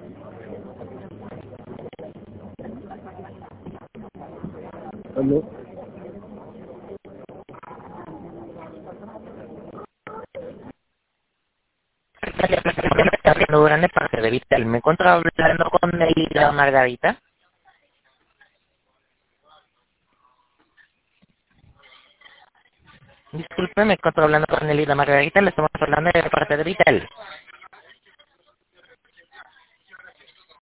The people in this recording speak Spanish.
Aló. Durán de parte de Vital. ¿Me encuentro hablando con Nelida Margarita? Disculpe, me encuentro hablando con Nelida Margarita. Le estamos hablando de parte de Vital.